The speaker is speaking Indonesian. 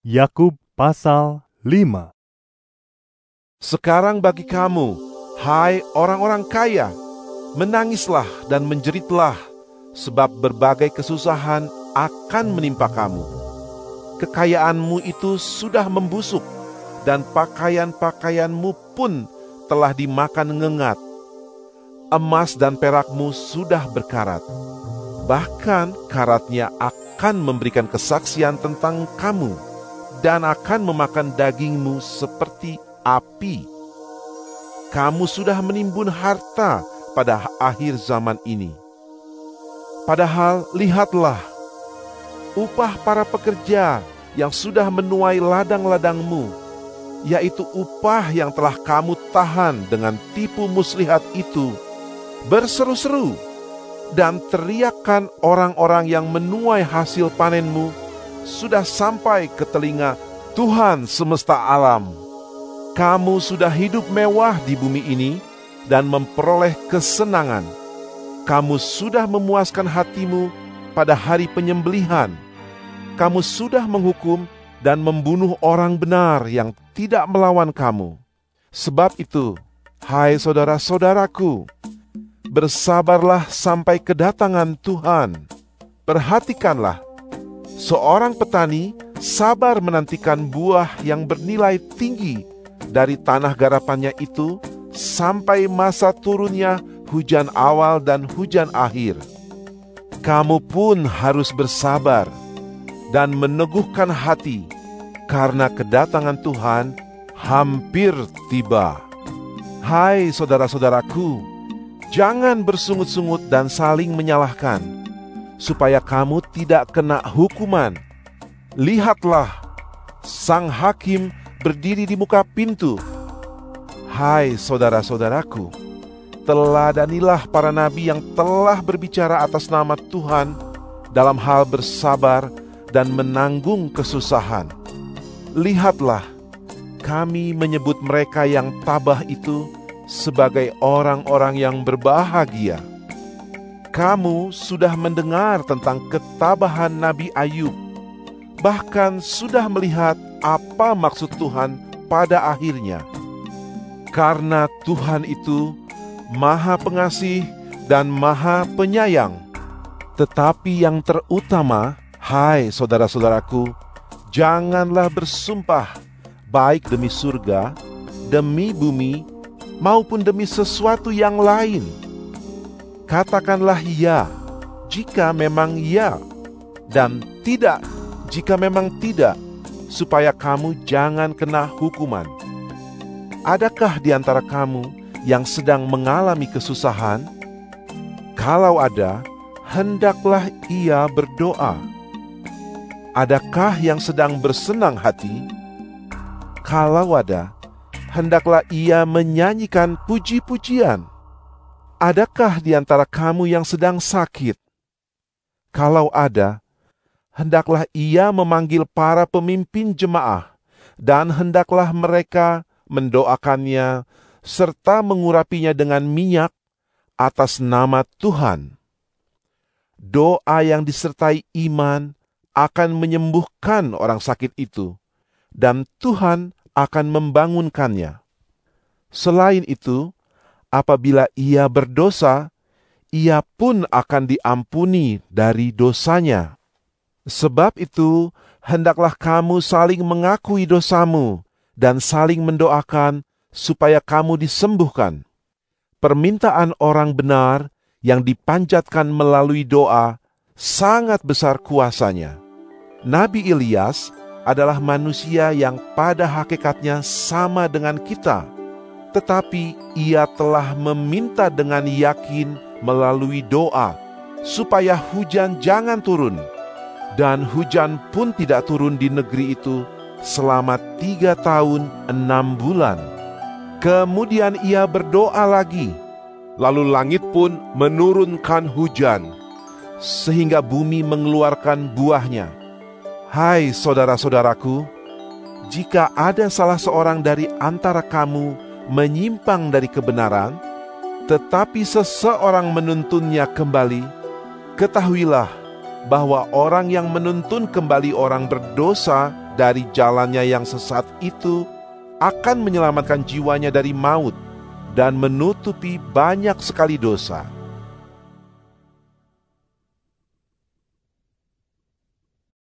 Yakub pasal 5. Sekarang bagi kamu, hai orang-orang kaya, menangislah dan menjeritlah, sebab berbagai kesusahan akan menimpa kamu. Kekayaanmu itu sudah membusuk, dan pakaian-pakaianmu pun telah dimakan ngengat. Emas dan perakmu sudah berkarat, bahkan karatnya akan memberikan kesaksian tentang kamu, dan akan memakan dagingmu seperti api. Kamu sudah menimbun harta pada akhir zaman ini. Padahal lihatlah, upah para pekerja yang sudah menuai ladang-ladangmu, yaitu upah yang telah kamu tahan dengan tipu muslihat itu, berseru-seru, dan teriakan orang-orang yang menuai hasil panenmu sudah sampai ke telinga Tuhan semesta alam. Kamu sudah hidup mewah di bumi ini dan memperoleh kesenangan. Kamu sudah memuaskan hatimu pada hari penyembelihan. Kamu sudah menghukum dan membunuh orang benar yang tidak melawan kamu. Sebab itu, hai saudara-saudaraku, bersabarlah sampai kedatangan Tuhan. Perhatikanlah, seorang petani sabar menantikan buah yang bernilai tinggi dari tanah garapannya itu sampai masa turunnya hujan awal dan hujan akhir. Kamu pun harus bersabar dan meneguhkan hati, karena kedatangan Tuhan hampir tiba. Hai saudara-saudaraku, jangan bersungut-sungut dan saling menyalahkan, supaya kamu tidak kena hukuman. Lihatlah, sang hakim berdiri di muka pintu. Hai saudara-saudaraku, teladanilah para nabi yang telah berbicara atas nama Tuhan dalam hal bersabar dan menanggung kesusahan. Lihatlah, kami menyebut mereka yang tabah itu sebagai orang-orang yang berbahagia. Kamu sudah mendengar tentang ketabahan Nabi Ayub, bahkan sudah melihat apa maksud Tuhan pada akhirnya. Karena Tuhan itu Maha Pengasih dan Maha Penyayang. Tetapi yang terutama, hai saudara-saudaraku, janganlah bersumpah baik demi surga, demi bumi, maupun demi sesuatu yang lain. Katakanlah ya, jika memang ya, dan tidak, jika memang tidak, supaya kamu jangan kena hukuman. Adakah di antara kamu yang sedang mengalami kesusahan? Kalau ada, hendaklah ia berdoa. Adakah yang sedang bersenang hati? Kalau ada, hendaklah ia menyanyikan puji-pujian. Adakah di antara kamu yang sedang sakit? Kalau ada, hendaklah ia memanggil para pemimpin jemaah, dan hendaklah mereka mendoakannya serta mengurapinya dengan minyak atas nama Tuhan. Doa yang disertai iman akan menyembuhkan orang sakit itu, dan Tuhan akan membangunkannya. Selain itu, apabila ia berdosa, ia pun akan diampuni dari dosanya. Sebab itu, hendaklah kamu saling mengakui dosamu dan saling mendoakan supaya kamu disembuhkan. Permintaan orang benar yang dipanjatkan melalui doa sangat besar kuasanya. Nabi Ilyas adalah manusia yang pada hakikatnya sama dengan kita, tetapi ia telah meminta dengan yakin melalui doa supaya hujan jangan turun, dan hujan pun tidak turun di negeri itu selama 3 tahun 6 bulan. Kemudian ia berdoa lagi, lalu langit pun menurunkan hujan, sehingga bumi mengeluarkan buahnya. Hai saudara-saudaraku, jika ada salah seorang dari antara kamu menyimpang dari kebenaran, tetapi seseorang menuntunnya kembali, ketahuilah bahwa orang yang menuntun kembali orang berdosa dari jalannya yang sesat itu akan menyelamatkan jiwanya dari maut dan menutupi banyak sekali dosa.